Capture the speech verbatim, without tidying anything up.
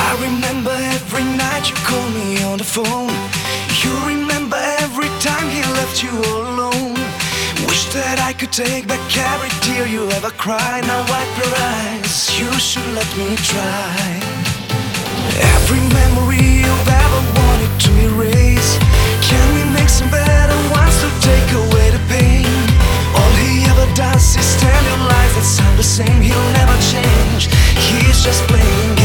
I remember every night you called me on the phone. You remember every time he left you all alone. Wish that I could take back every tear you ever cried. Now wipe your eyes, you should let me try. Every memory you've ever wanted to erase. Can we make some better ones to take away the pain? All he ever does is tell you lies that sound the same. He'll never change, he's just playing